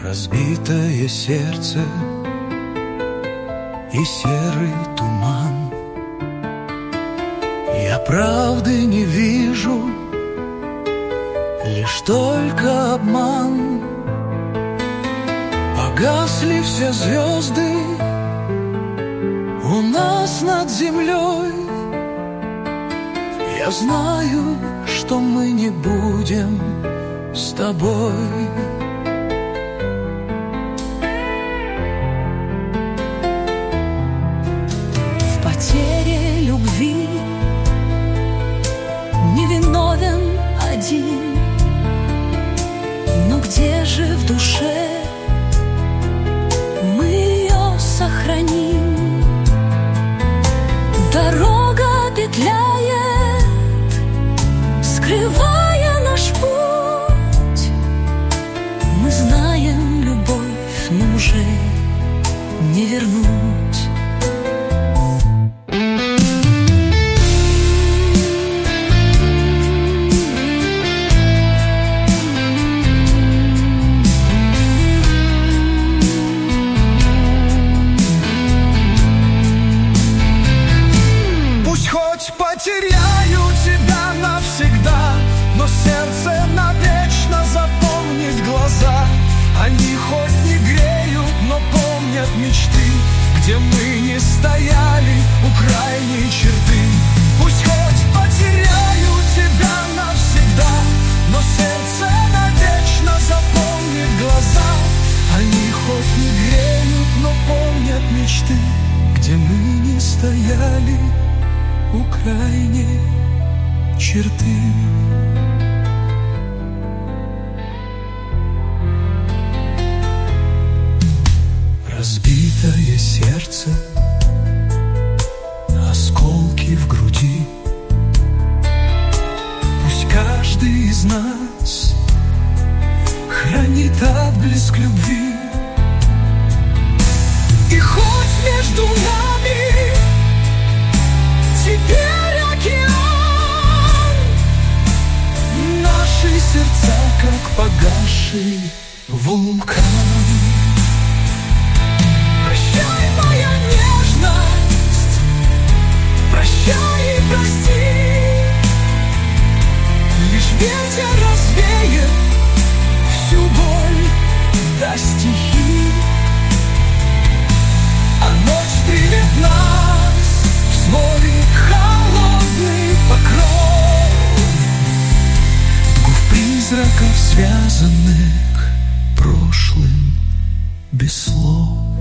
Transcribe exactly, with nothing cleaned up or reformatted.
Разбитое сердце и серый туман. Я правды не вижу, лишь только обман. Погасли все звезды у нас над землей. Я знаю, что мы не будем с тобой. В потере любви невиновен один. Но где же в душе мы ее сохраним? Дорога петляет, скрывая наш путь. Мы знаем любовь, но уже не вернуть. Потеряю тебя навсегда, но сердце навечно запомнит глаза. Они хоть не греют, но помнят мечты, где мы не стояли у крайней черты. Пусть хоть потеряю тебя навсегда, но сердце навечно запомнит глаза. Они хоть не греют, но помнят мечты, где мы не стояли у крайней черты. Разбитое сердце, осколки в груди. Пусть каждый из нас хранит отблеск любви. И хоть между нами теперь океан, наши сердца как погасший вулкан. Прощай, моя нежность, прощай и прости. Лишь ветер развеет всю боль до стихи, а ночь примет нас в свой холодный покров губ призраков, связанных прошлым без слов.